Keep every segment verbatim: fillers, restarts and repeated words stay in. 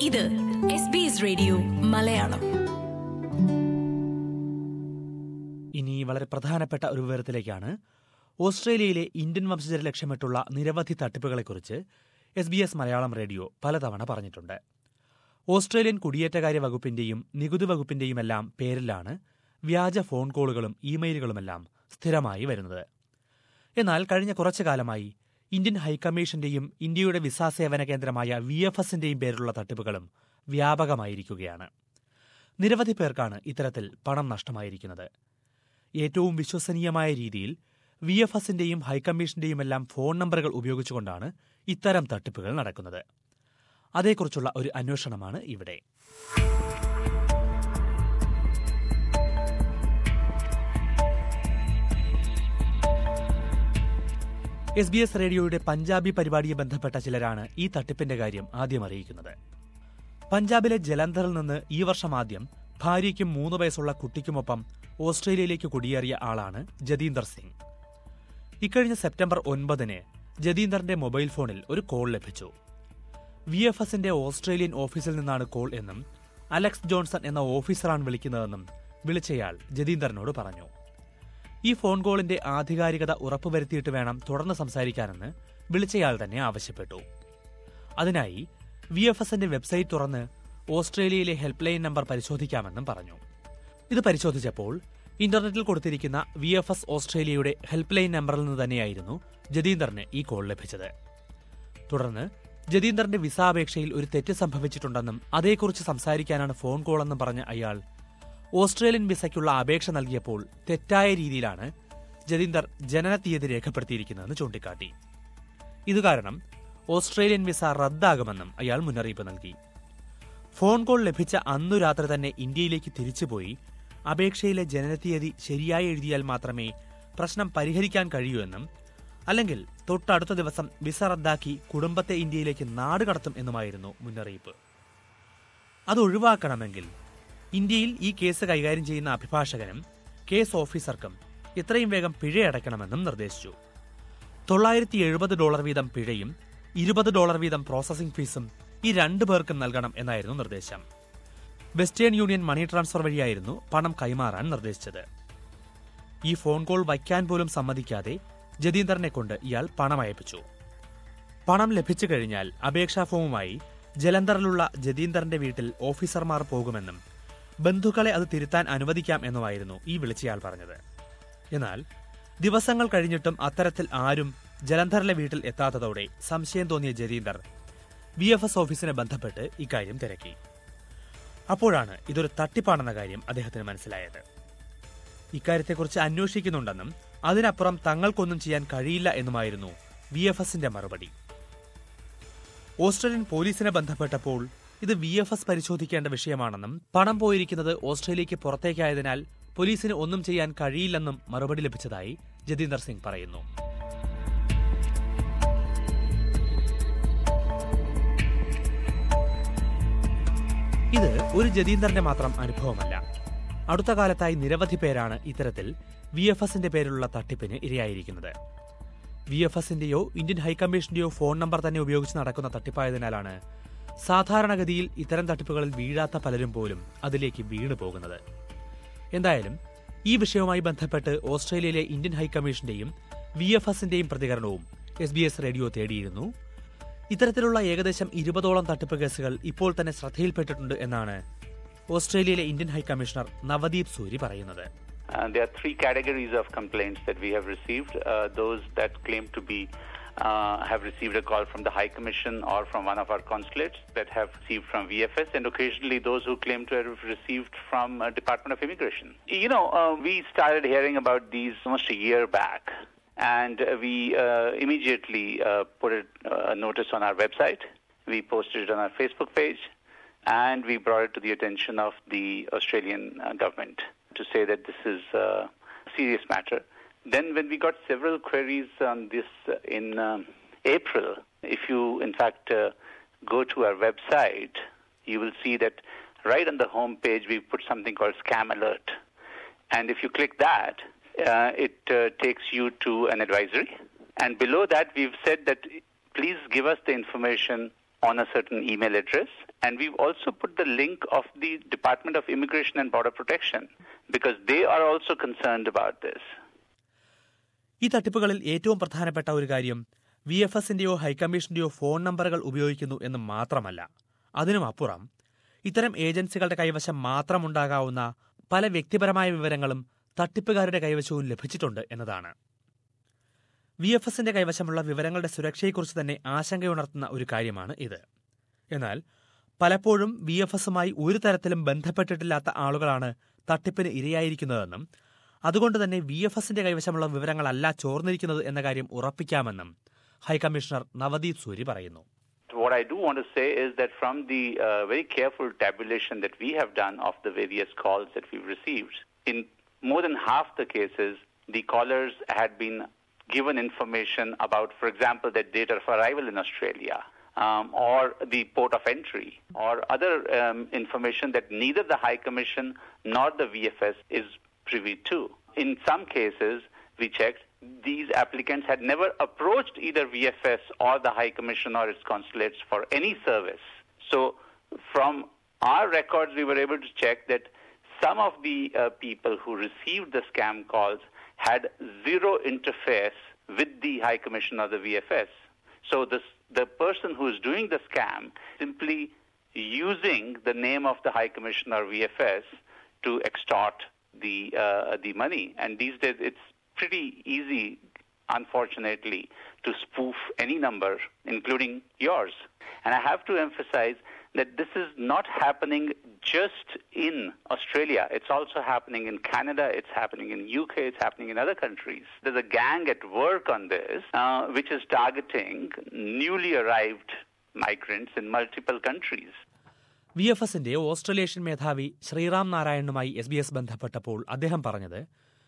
ഇത് S B S radio Malayalam. ഇനി വളരെ പ്രധാനപ്പെട്ട ഒരു വിവരത്തിലേക്കാണ്. ഓസ്ട്രേലിയയിലെ ഇന്ത്യൻ വംശജരെ ലക്ഷ്യമിട്ടുള്ള നിരവധി തട്ടിപ്പുകളെക്കുറിച്ച് S B S Malayalam radio പലതവണ പറഞ്ഞിട്ടുണ്ട്. ഓസ്ട്രേലിയൻ കുടിയേറ്റകാര്യ വകുപ്പിന്റെയും നികുതി വകുപ്പിന്റെയുമെല്ലാം പേരിലാണ് വ്യാജ ഫോൺ കോളുകളും ഇമെയിലുകളുമെല്ലാം സ്ഥിരമായി വരുന്നത്. എന്നാൽ കഴിഞ്ഞ കുറച്ചു കാലമായി ഇന്ത്യൻ ഹൈക്കമ്മീഷന്റെയും ഇന്ത്യയുടെ വിസ സേവന കേന്ദ്രമായ വി എഫ് എസിന്റെയും പേരിലുള്ള തട്ടിപ്പുകളും വ്യാപകമായിരിക്കുകയാണ്. നിരവധി പേർക്കാണ് ഇത്തരത്തിൽ പണം നഷ്ടമായിരിക്കുന്നത്. ഏറ്റവും വിശ്വസനീയമായ രീതിയിൽ വി എഫ് എസിന്റെയും ഹൈക്കമ്മീഷന്റെയുമെല്ലാം ഫോൺ നമ്പറുകൾ ഉപയോഗിച്ചുകൊണ്ടാണ് ഇത്തരം തട്ടിപ്പുകൾ നടക്കുന്നത്. അതേക്കുറിച്ചുള്ള ഒരു അന്വേഷണമാണ് ഇവിടെ. എസ് ബി എസ് റേഡിയോയുടെ പഞ്ചാബി പരിപാടിയെ ബന്ധപ്പെട്ട ചിലരാണ് ഈ തട്ടിപ്പിന്റെ കാര്യം ആദ്യം അറിയിക്കുന്നത്. പഞ്ചാബിലെ ജലന്ധറിൽ നിന്ന് ഈ വർഷം ആദ്യം ഭാര്യയ്ക്കും മൂന്ന് വയസ്സുള്ള കുട്ടിക്കുമൊപ്പം ഓസ്ട്രേലിയയിലേക്ക് കുടിയേറിയ ആളാണ് ജതീന്ദർ സിംഗ്. ഇക്കഴിഞ്ഞ സെപ്റ്റംബർ ഒൻപതിന് ജതീന്ദറിന്റെ മൊബൈൽ ഫോണിൽ ഒരു കോൾ ലഭിച്ചു. വി എഫ് എസിന്റെ ഓസ്ട്രേലിയൻ ഓഫീസിൽ നിന്നാണ് കോൾ എന്നും അലക്സ് ജോൺസൺ എന്ന ഓഫീസറാണ് വിളിക്കുന്നതെന്നും വിളിച്ചയാൾ ജതീന്ദറിനോട് പറഞ്ഞു. ഈ ഫോൺ കോളിന്റെ ആധികാരികത ഉറപ്പുവരുത്തിയിട്ട് വേണം തുടർന്ന് സംസാരിക്കാനെന്ന് വിളിച്ചയാൾ തന്നെ ആവശ്യപ്പെട്ടു. അതിനായി വി എഫ് എസിന്റെ വെബ്സൈറ്റ് തുറന്ന് ഓസ്ട്രേലിയയിലെ ഹെൽപ്പ് ലൈൻ നമ്പർ പരിശോധിക്കാമെന്നും പറഞ്ഞു. ഇത് പരിശോധിച്ചപ്പോൾ ഇന്റർനെറ്റിൽ കൊടുത്തിരിക്കുന്ന വി എഫ് എസ് ഓസ്ട്രേലിയയുടെ ഹെൽപ്പ് ലൈൻ നമ്പറിൽ നിന്ന് തന്നെയായിരുന്നു ജതീന്ദറിന് ഈ കോൾ ലഭിച്ചത്. തുടർന്ന് ജതീന്ദറിന്റെ വിസ അപേക്ഷയിൽ ഒരു തെറ്റ് സംഭവിച്ചിട്ടുണ്ടെന്നും അതേക്കുറിച്ച് സംസാരിക്കാനാണ് ഫോൺ കോളെന്നും പറഞ്ഞ അയാൾ ഓസ്ട്രേലിയൻ വിസയ്ക്കുള്ള അപേക്ഷ നൽകിയപ്പോൾ തെറ്റായ രീതിയിലാണ് ജതീന്ദർ ജനന തീയതി രേഖപ്പെടുത്തിയിരിക്കുന്നതെന്ന് ചൂണ്ടിക്കാട്ടി. ഇതുകാരണം ഓസ്ട്രേലിയൻ വിസ റദ്ദാകുമെന്നും അയാൾ മുന്നറിയിപ്പ് നൽകി. ഫോൺ കോൾ ലഭിച്ച അന്നു രാത്രി തന്നെ ഇന്ത്യയിലേക്ക് തിരിച്ചുപോയി അപേക്ഷയിലെ ജനനത്തീയതി ശരിയായി എഴുതിയാൽ മാത്രമേ പ്രശ്നം പരിഹരിക്കാൻ കഴിയൂ എന്നും അല്ലെങ്കിൽ തൊട്ടടുത്ത ദിവസം വിസ റദ്ദാക്കി കുടുംബത്തെ ഇന്ത്യയിലേക്ക് നാടുകടത്തും എന്നുമായിരുന്നു മുന്നറിയിപ്പ്. അത് ഒഴിവാക്കണമെങ്കിൽ ഇന്ത്യയിൽ ഈ കേസ് കൈകാര്യം ചെയ്യുന്ന അഭിഭാഷകനും കേസ് ഓഫീസർക്കും എത്രയും വേഗം പിഴയടയ്ക്കണമെന്നും നിർദ്ദേശിച്ചു. തൊള്ളായിരത്തി എഴുപത് ഡോളർ വീതം പിഴയും ഇരുപത് ഡോളർ വീതം പ്രോസസിംഗ് ഫീസും ഈ രണ്ടു പേർക്കും നൽകണം എന്നായിരുന്നു നിർദ്ദേശം. വെസ്റ്റേൺ യൂണിയൻ മണി ട്രാൻസ്ഫർ വഴിയായിരുന്നു പണം കൈമാറാൻ നിർദ്ദേശിച്ചത്. ഈ ഫോൺ കോൾ വയ്ക്കാൻ പോലും സമ്മതിക്കാതെ ജതീന്ദറിനെ കൊണ്ട് ഇയാൾ പണം അയപ്പിച്ചു. പണം ലഭിച്ചു കഴിഞ്ഞാൽ അപേക്ഷാ ഫോമുമായി ജലന്ധറിലുള്ള ജതീന്ദറിന്റെ വീട്ടിൽ ഓഫീസർമാർ പോകുമെന്നും ബന്ധുക്കളെ അത് തിരുത്താൻ അനുവദിക്കാം എന്നുമായിരുന്നു ഈ വിളിച്ചയാൾ പറഞ്ഞത്. എന്നാൽ ദിവസങ്ങൾ കഴിഞ്ഞിട്ടും അത്തരത്തിൽ ആരും ജലന്ധറിലെ വീട്ടിൽ എത്താത്തതോടെ സംശയം തോന്നിയ ജതീന്ദർ വി എഫ് എസ് ഓഫീസിനെ ബന്ധപ്പെട്ട് ഇക്കാര്യം തിരക്കി. അപ്പോഴാണ് ഇതൊരു തട്ടിപ്പാണെന്ന കാര്യം അദ്ദേഹത്തിന് മനസ്സിലായത്. ഇക്കാര്യത്തെക്കുറിച്ച് അന്വേഷിക്കുന്നുണ്ടെന്നും അതിനപ്പുറം തങ്ങൾക്കൊന്നും ചെയ്യാൻ കഴിയില്ല എന്നുമായിരുന്നു വി എഫ് എസിന്റെ മറുപടി. ഓസ്ട്രേലിയൻ പോലീസിനെ ബന്ധപ്പെട്ടപ്പോൾ ഇത് വി എഫ് എസ് പരിശോധിക്കേണ്ട വിഷയമാണെന്നും പണം പോയിരിക്കുന്നത് ഓസ്ട്രേലിയയ്ക്ക് പുറത്തേക്കായതിനാൽ പോലീസിന് ഒന്നും ചെയ്യാൻ കഴിയില്ലെന്നും മറുപടി ലഭിച്ചതായി ജതീന്ദർ സിംഗ് പറയുന്നു. ഇത് ഒരു ജതീന്ദറിന്റെ മാത്രം അനുഭവമല്ല. അടുത്ത കാലത്തായി നിരവധി പേരാണ് ഇത്തരത്തിൽ വി എഫ് എസിന്റെ പേരിലുള്ള തട്ടിപ്പിന് ഇരയായിരിക്കുന്നത്. വി എഫ് എസിന്റെയോ ഇന്ത്യൻ ഹൈക്കമ്മീഷന്റെയോ ഫോൺ നമ്പർ തന്നെ ഉപയോഗിച്ച് നടക്കുന്ന തട്ടിപ്പായതിനാലാണ് സാധാരണഗതിയിൽ ഇത്തരം തട്ടിപ്പുകളിൽ വീഴാത്ത പലരും പോലും അതിലേക്ക് വീണു പോകുന്നത്. എന്തായാലും ഈ വിഷയവുമായി ബന്ധപ്പെട്ട് ഓസ്ട്രേലിയയിലെ ഇന്ത്യൻ ഹൈക്കമ്മീഷന്റെയും വി എഫ് എസിന്റെയും പ്രതികരണവും എസ് ബി എസ് റേഡിയോ തേടിയിരുന്നു. ഇത്തരത്തിലുള്ള ഏകദേശം ഇരുപതോളം തട്ടിപ്പ് കേസുകൾ ഇപ്പോൾ തന്നെ ശ്രദ്ധയിൽപ്പെട്ടിട്ടുണ്ട് എന്നാണ് ഓസ്ട്രേലിയയിലെ ഇന്ത്യൻ ഹൈക്കമ്മീഷണർ നവദീപ് സൂരി പറയുന്നത്. Uh, there are three categories of complaints that we have received. Uh, those that claim to be uh, have received a call from the High Commission or from one of our consulates that have received from V F S, and occasionally those who claim to have received from uh, Department of Immigration. You know, uh, we started hearing about these almost a year back, and uh, we uh, immediately uh, put a uh, notice on our website. We posted it on our Facebook page, and we brought it to the attention of the Australian uh, government to say that this is a serious matter. Then when we got several queries on this in uh, April, if you in fact uh, go to our website, you will see that right on the home page we put something called Scam Alert. And if you click that, uh, it uh, takes you to an advisory. And below that we've said that please give us the information on a certain email address. And we've also put the link of the Department of Immigration and Border Protection because they are also concerned about this. ഈ തട്ടിപ്പുകളിൽ ഏറ്റവും പ്രധാനപ്പെട്ട ഒരു കാര്യം V F എസിന്റെയോ ഹൈക്കമ്മീഷന്റെയോ phone നമ്പറുകൾ ഉപയോഗിക്കുന്നു എന്ന് മാത്രമല്ല, അതിനും അപ്പുറം ഇത്തരം ഏജൻസികളുടെ കൈവശം മാത്രമുണ്ടാകാവുന്ന പല വ്യക്തിപരമായ വിവരങ്ങളും തട്ടിപ്പുകാരുടെ കൈവശവും ലഭിച്ചിട്ടുണ്ട് എന്നതാണ്. വി എഫ് എസിന്റെ കൈവശമുള്ള വിവരങ്ങളുടെ സുരക്ഷയെക്കുറിച്ച് തന്നെ ആശങ്കയുണർത്തുന്ന ഒരു കാര്യമാണ് ഇത്. എന്നാൽ പലപ്പോഴും വി എഫ് എസുമായി ഒരു തരത്തിലും ബന്ധപ്പെട്ടിട്ടില്ലാത്ത ആളുകളാണ് തട്ടിപ്പിന് ഇരയായിരിക്കുന്നതെന്നും അതുകൊണ്ട് തന്നെ വി എഫ് എസിന്റെ കൈവശമുള്ള വിവരങ്ങളല്ല ചോർന്നിരിക്കുന്നത് എന്ന കാര്യം ഉറപ്പിക്കാമെന്നും ഹൈക്കമ്മീഷണർ നവദീപ് സൂരി പറയുന്നു. What I do want to say is that from the uh, very careful tabulation that we have done of the various calls that we've received, in more than half the cases, the callers had been given information about, for example, the date of arrival in Australia, um, or the port of entry, or other um, information that neither the High Commission nor the V F S is privy to. In some cases, we checked, these applicants had never approached either V F S or the High Commission or its consulates for any service. So from our records, we were able to check that some of the uh, people who received the scam calls had zero interface with the High Commission or the V F S. So this, the person who is doing the scam simply using the name of the High Commission or V F S to extort the uh, the money. And these days it's pretty easy, unfortunately, to spoof any number, including yours. And I have to emphasize that this is not happening just in Australia. It's also happening in Canada, it's happening in U K, it's happening in other countries. There's a gang at work on this, uh, which is targeting newly arrived migrants in multiple countries. V F എസിന്റെ Australasian മേധാവി ശ്രീറാം നാരായണനുമായി S B S ബന്ധപ്പെട്ടപ്പോൾ അദ്ദേഹം പറഞ്ഞത്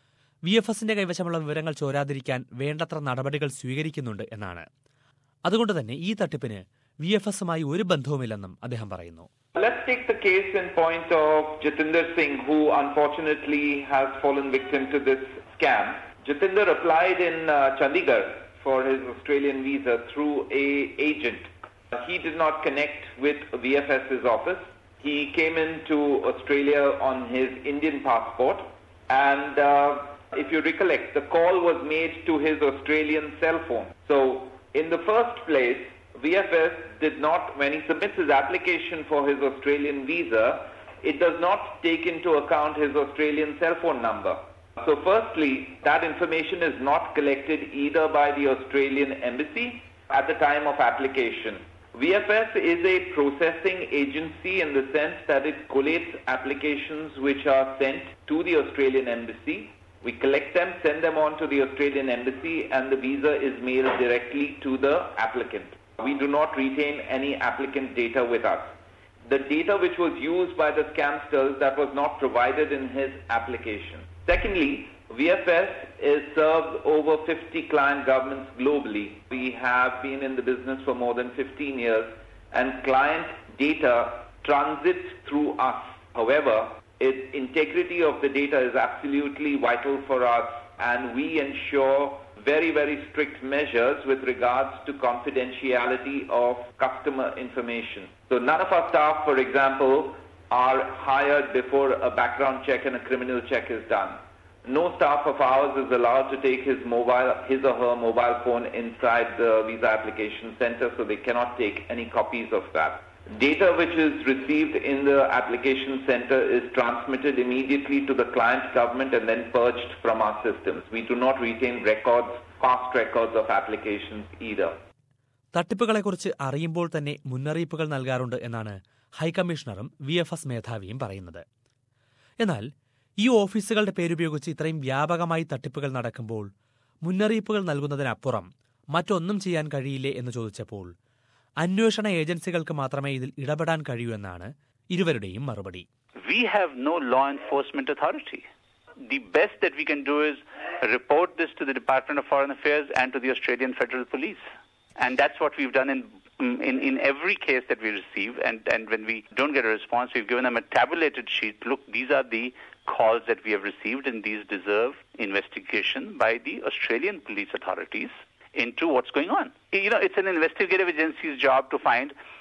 V F എസിന്റെ കൈവശമുള്ള വിവരങ്ങൾ ചോരാതിരിക്കാൻ വേണ്ടത്ര നടപടികൾ സ്വീകരിക്കുന്നുണ്ട് എന്നാണ്. അതുകൊണ്ട് തന്നെ ഈ തട്ടിപ്പിന് വി എഫ് എസുമായി ഒരു ബന്ധവുമില്ലെന്നും അദ്ദേഹം പറയുന്നു. Let's take the case in point of Jatinder Singh, who unfortunately has fallen victim to this scam. Jatinder applied in uh, Chandigarh for his Australian visa through a agent. He did not connect with V F S's office. He came into Australia on his Indian passport, and uh, if you recollect, the call was made to his Australian cell phone. So, in the first place, V F S did not, when he submits his application for his Australian visa, it does not take into account his Australian cell phone number. So firstly, that information is not collected either by the Australian embassy at the time of application. V F S is a processing agency in the sense that it collates applications which are sent to the Australian embassy. We collect them, send them on to the Australian embassy, and the visa is mailed directly to the applicant. We do not retain any applicant data with us. The data which was used by the scamsters, that was not provided in his application. Secondly, V F S is served over fifty client governments globally. We have been in the business for more than fifteen years, and client data transits through us. However, its integrity of the data is absolutely vital for us, and we ensure very, very strict measures with regards to confidentiality of customer information. So none of our staff, for example, are hired before a background check and a criminal check is done. No staff of ours is allowed to take his mobile, his or her mobile phone inside the visa application center, so they cannot take any copies of that. Data which is received in the application center is transmitted immediately to the client government and then purged from our systems. We do not retain records, past records of applications either. തട്ടിപ്പുകളെക്കുറിച്ച് അറിയുമ്പോൾ തന്നെ മുന്നറിയിപ്പുകൾ നൽകാറുണ്ട് എന്നാണ് ഹൈക്കമ്മീഷണറും V F S മേധാവിയും പറയുന്നത്. എന്നാൽ ഈ ഓഫീസുകളുടെ പേരുപയോഗിച്ച് ഇത്രയും വ്യാപകമായി തട്ടിപ്പുകൾ നടക്കുമ്പോൾ മുന്നറിയിപ്പുകൾ നൽകുന്നതിനപ്പുറം മറ്റൊന്നും ചെയ്യാൻ കഴിയില്ലേ എന്ന് ചോദിച്ചപ്പോൾ അന്വേഷണ ഏജൻസികൾക്ക് മാത്രമേ ഇതിൽ ഇടപെടാൻ കഴിയൂ എന്നാണ് ഇരുവരുടെയും മറുപടി. We have no law enforcement authority. The best that we can do is report this to the Department of Foreign Affairs and to the Australian Federal Police. And that's what we've done in in, in every case that we receive. And, and when we don't get a response, we've given them a tabulated sheet. Look, these are the calls that we have received, and these deserve investigation by the Australian police authorities into what's going on. You know, it's an investigative agency's job to find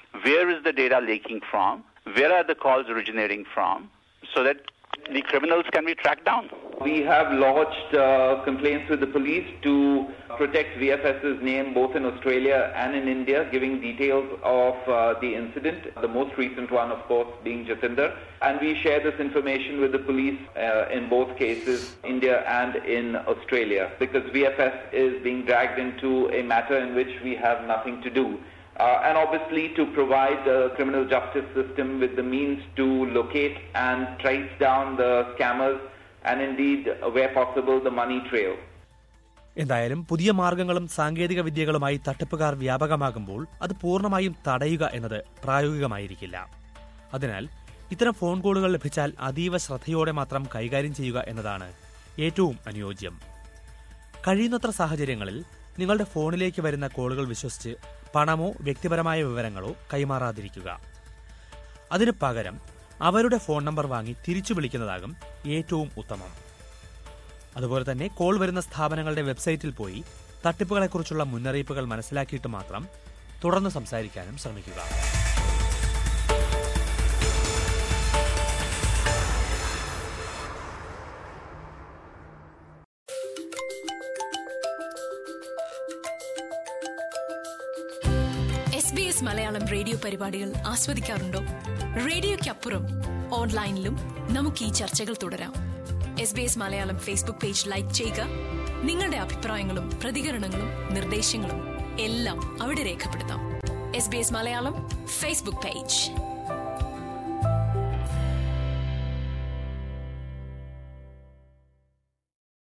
where is the data leaking from, where are the calls originating from, so that the criminals can be tracked down. We have lodged uh, complaints with the police to protect V F S's name both in Australia and in India, giving details of uh, the incident, the most recent one, of course, being Jatinder. And we share this information with the police uh, in both cases, India and in Australia, because V F S is being dragged into a matter in which we have nothing to do. Uh, and obviously to provide the criminal justice system with the means to locate and trace down the scammers and indeed, where possible, the money trail. എന്തായാലും പുതിയ മാർഗങ്ങളും സാങ്കേതിക വിദ്യകളുമായി തട്ടിപ്പുകാർ വ്യാപകമാകുമ്പോൾ അത് പൂർണ്ണമായും തടയുക എന്നത് പ്രായോഗികമായിരിക്കില്ല. അതിനാൽ ഇത്തരം ഫോൺ കോളുകൾ ലഭിച്ചാൽ അതീവ ശ്രദ്ധയോടെ മാത്രം കൈകാര്യം ചെയ്യുക എന്നതാണ് ഏറ്റവും അനുയോജ്യം. കഴിയുന്നത്ര സാഹചര്യങ്ങളിൽ നിങ്ങളുടെ ഫോണിലേക്ക് വരുന്ന കോളുകൾ വിശ്വസിച്ച് പണമോ വ്യക്തിപരമായ വിവരങ്ങളോ കൈമാറാതിരിക്കുക. അതിനു പകരം അവരുടെ ഫോൺ നമ്പർ വാങ്ങി തിരിച്ചു വിളിക്കുന്നതാകും ഏറ്റവും ഉത്തമം. അതുപോലെ തന്നെ കോൾ വരുന്ന സ്ഥാപനങ്ങളുടെ വെബ്സൈറ്റിൽ പോയി തട്ടിപ്പുകളെക്കുറിച്ചുള്ള മുന്നറിയിപ്പുകൾ മനസ്സിലാക്കിയിട്ട് മാത്രം തുടർന്ന് സംസാരിക്കാനും ശ്രമിക്കുക. S B S Malayalam radio പരിപാടികൾ ആസ്വദിക്കാറുണ്ടോ? റേഡിയോയ്ക്കപ്പുറം ഓൺലൈനിലും നമുക്ക് ഈ ചർച്ചകൾ തുടരാം. S B S Malayalam Facebook page like ചെയ്യുക. നിങ്ങളുടെ അഭിപ്രായങ്ങളും പ്രതികരണങ്ങളും നിർദ്ദേശങ്ങളും എല്ലാം അവിടെ രേഖപ്പെടുത്താം. S B S Malayalam Facebook page.